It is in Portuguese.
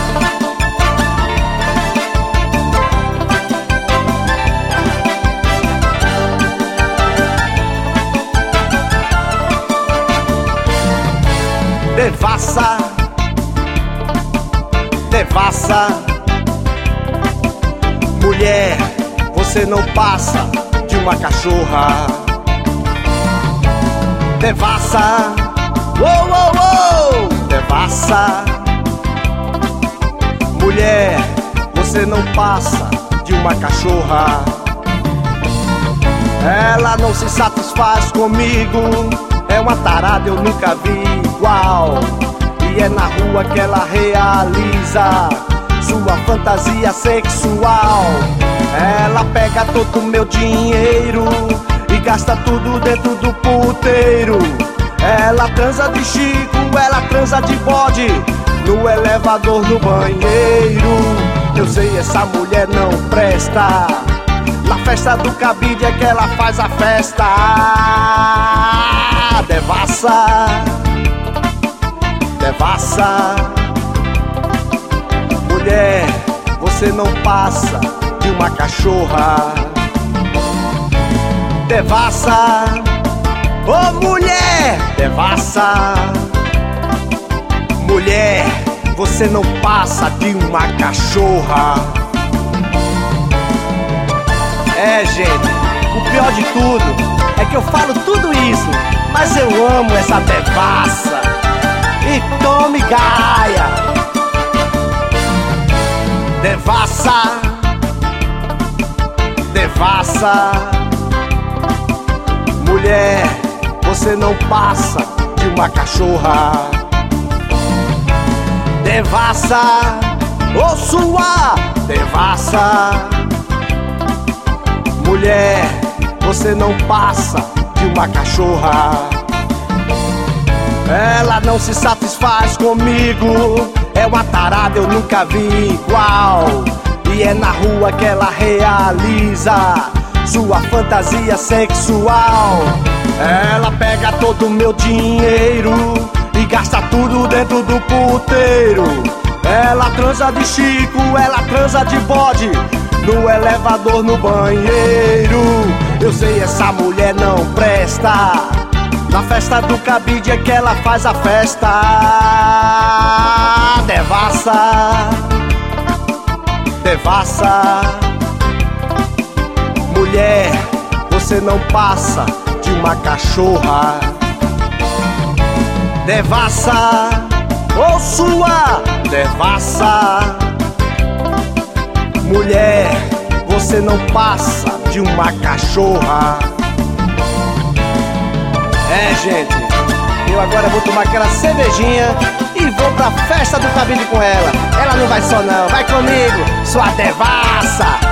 Devassa, devassa. Mulher, você não passa de uma cachorra. Devassa, oh, oh, oh, devassa. Mulher, você não passa de uma cachorra. Ela não se satisfaz comigo, é uma tarada, eu nunca vi igual. E é na rua que ela realiza sua fantasia sexual. Ela pega todo o meu dinheiro e gasta tudo dentro do puteiro. Ela transa de chico, ela transa de bode, no elevador, no banheiro. Eu sei, essa mulher não presta. Na festa do cabide é que ela faz a festa. Devassa, devassa. Mulher, você não passa de uma cachorra. Devassa, oh mulher, devassa. Mulher, você não passa de uma cachorra. É, gente, o pior de tudo é que eu falo tudo isso, mas eu amo essa devassa. E tome gaia. Devassa, devassa. Mulher, você não passa de uma cachorra. Devassa, ô sua devassa. Mulher, você não passa de uma cachorra. Ela não se satisfaz comigo, é uma tarada, eu nunca vi igual. E é na rua que ela realiza sua fantasia sexual. Ela pega todo o meu dinheiro e gasta tudo dentro do puteiro. Ela transa de chico, ela transa de bode, no elevador, no banheiro. Eu sei, essa mulher não presta. Na festa do cabide é que ela faz a festa. Devassa, devassa. Mulher, você não passa de uma cachorra. Devassa, ô sua devassa. Mulher, você não passa de uma cachorra. É, gente, eu agora vou tomar aquela cervejinha e vou pra festa do cabide com ela. Ela não vai só não, vai comigo, sua devassa.